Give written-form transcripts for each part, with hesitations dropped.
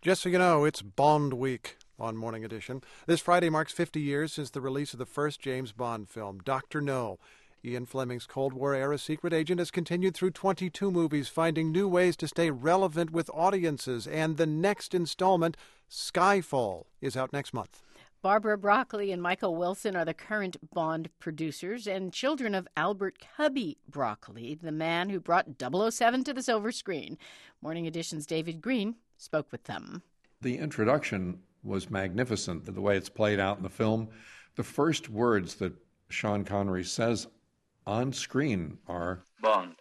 Just so you know, it's Bond week on Morning Edition. This Friday marks 50 years since the release of the first James Bond film, Dr. No. Ian Fleming's Cold War-era secret agent has continued through 22 movies, finding new ways to stay relevant with audiences. And the next installment, Skyfall, is out next month. Barbara Broccoli and Michael Wilson are the current Bond producers and children of Albert Cubby Broccoli, the man who brought 007 to the silver screen. Morning Edition's David Green spoke with them. The introduction was magnificent, the way it's played out in the film. The first words that Sean Connery says on screen are Bond.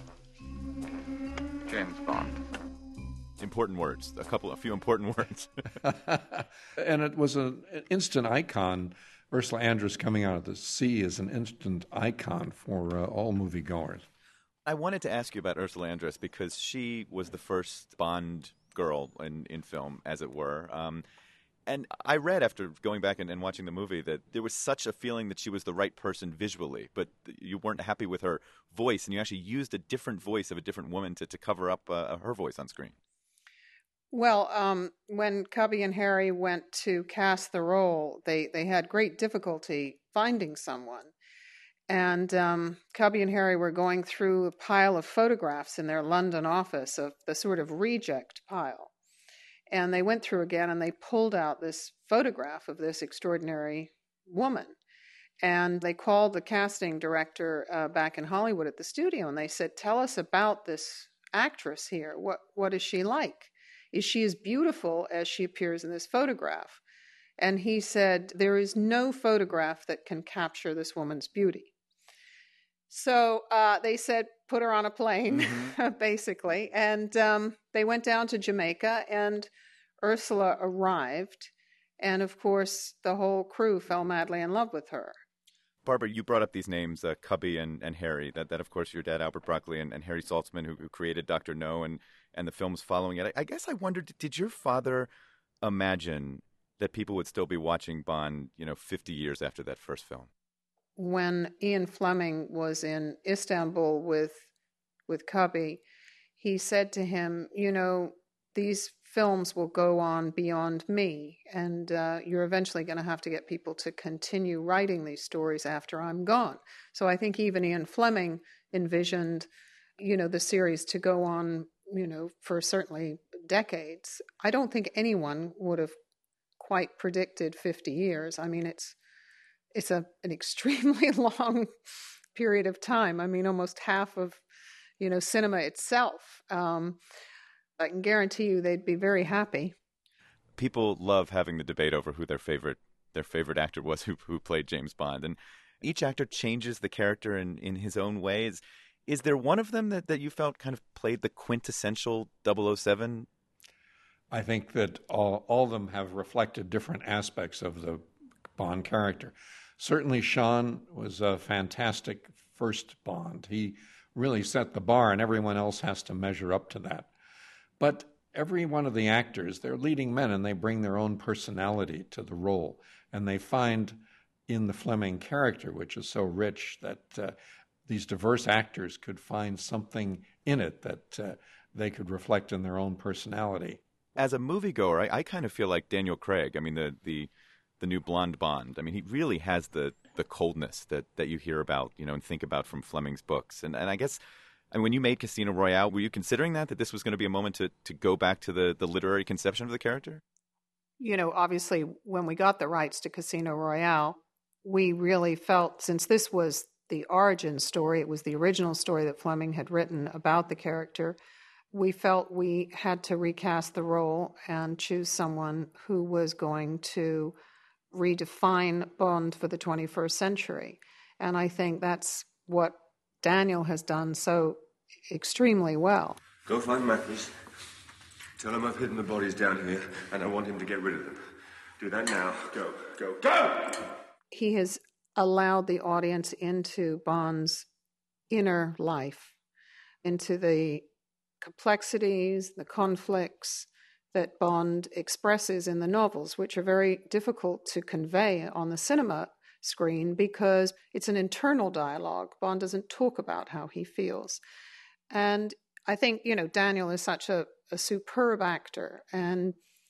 James Bond. Important words, a few important words. And it was an instant icon. Ursula Andress coming out of the sea is an instant icon for all moviegoers. I wanted to ask you about Ursula Andress because she was the first Bond girl in film, as it were. And I read after going back and watching the movie that there was such a feeling that she was the right person visually, but you weren't happy with her voice, and you actually used a different voice of a different woman to cover up her voice on screen. Well, when Cubby and Harry went to cast the role, they had great difficulty finding someone. And Cubby and Harry were going through a pile of photographs in their London office, of the sort of reject pile. And they went through again and they pulled out this photograph of this extraordinary woman. And they called the casting director back in Hollywood at the studio and they said, "Tell us about this actress here. What is she like? Is she as beautiful as she appears in this photograph?" And he said, "There is no photograph that can capture this woman's beauty." So they said, put her on a plane, basically. And they went down to Jamaica, and Ursula arrived. And, of course, the whole crew fell madly in love with her. Barbara, you brought up these names, Cubby and Harry, that of course, your dad, Albert Broccoli, and Harry Saltzman, who created Dr. No and the films following it. I guess I wondered, did your father imagine that people would still be watching Bond, 50 years after that first film? When Ian Fleming was in Istanbul with Cubby, he said to him, these films will go on beyond me, and you're eventually going to have to get people to continue writing these stories after I'm gone. So I think even Ian Fleming envisioned, the series to go on, for certainly decades. I don't think anyone would have quite predicted 50 years. I mean, it's an extremely long period of time. I mean, almost half of, cinema itself. I can guarantee you they'd be very happy. People love having the debate over who their favorite actor was who played James Bond. And each actor changes the character in his own ways. Is there one of them that you felt kind of played the quintessential 007? I think that all of them have reflected different aspects of the Bond character. Certainly Sean was a fantastic first Bond. He really set the bar, and everyone else has to measure up to that. But every one of the actors, they're leading men, and they bring their own personality to the role. And they find in the Fleming character, which is so rich, that these diverse actors could find something in it that they could reflect in their own personality. As a moviegoer, I kind of feel like Daniel Craig. I mean, the new blonde Bond. I mean, he really has the coldness that you hear about, and think about from Fleming's books. And I guess, when you made Casino Royale, were you considering that this was going to be a moment to go back to the literary conception of the character? Obviously, when we got the rights to Casino Royale, we really felt, since this was the origin story, it was the original story that Fleming had written about the character, we felt we had to recast the role and choose someone who was going to redefine Bond for the 21st century. And I think that's what Daniel has done so extremely well. Go find Magnus. Tell him I've hidden the bodies down here and I want him to get rid of them. Do that now. Go, go, go! He has allowed the audience into Bond's inner life, into the complexities, the conflicts that Bond expresses in the novels, which are very difficult to convey on the cinema screen because it's an internal dialogue. Bond doesn't talk about how he feels. And I think, Daniel is such a superb actor, and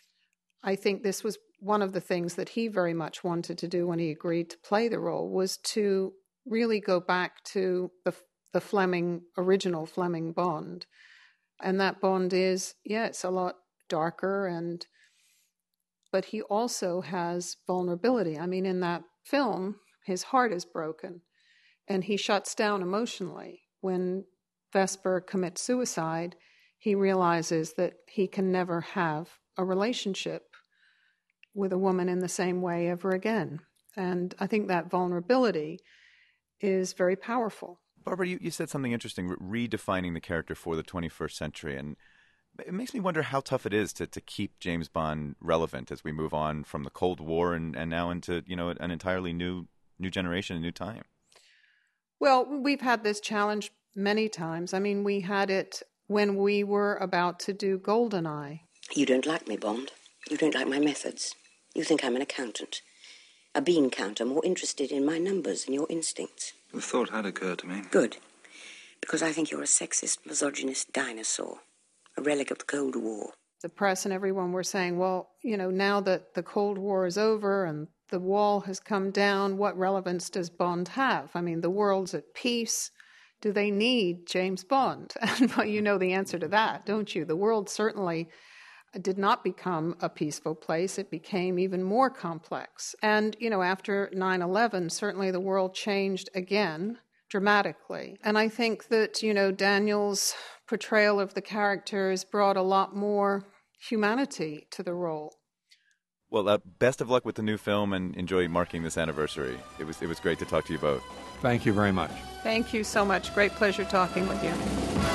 I think this was one of the things that he very much wanted to do when he agreed to play the role, was to really go back to the Fleming, original Fleming Bond. And that Bond is, it's a lot darker, but he also has vulnerability. I mean, in that film, his heart is broken and he shuts down emotionally. When Vesper commits suicide, he realizes that he can never have a relationship with a woman in the same way ever again. And I think that vulnerability is very powerful. Barbara, you said something interesting, redefining the character for the 21st century. And it makes me wonder how tough it is to keep James Bond relevant as we move on from the Cold War and now into, an entirely new generation, a new time. Well, we've had this challenge many times. I mean, we had it when we were about to do GoldenEye. You don't like me, Bond. You don't like my methods. You think I'm an accountant. A bean counter more interested in my numbers than your instincts. The thought had occurred to me. Good. Because I think you're a sexist, misogynist dinosaur. A relic of the Cold War. The press and everyone were saying, well, now that the Cold War is over and the wall has come down, what relevance does Bond have? I mean, the world's at peace. Do they need James Bond? And well, you know the answer to that, don't you? The world certainly did not become a peaceful place. It became even more complex. And, after 9/11, certainly the world changed again dramatically. And I think that, Daniel's portrayal of the characters brought a lot more humanity to the role. Well, best of luck with the new film and enjoy marking this anniversary. It was great to talk to you both. Thank you very much. Thank you so much. Great pleasure talking with you.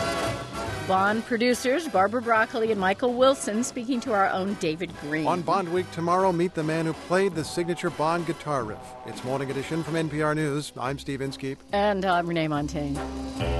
Bond producers Barbara Broccoli and Michael Wilson speaking to our own David Green. On Bond Week tomorrow, meet the man who played the signature Bond guitar riff. It's Morning Edition from NPR News. I'm Steve Inskeep. And I'm Renee Montagne.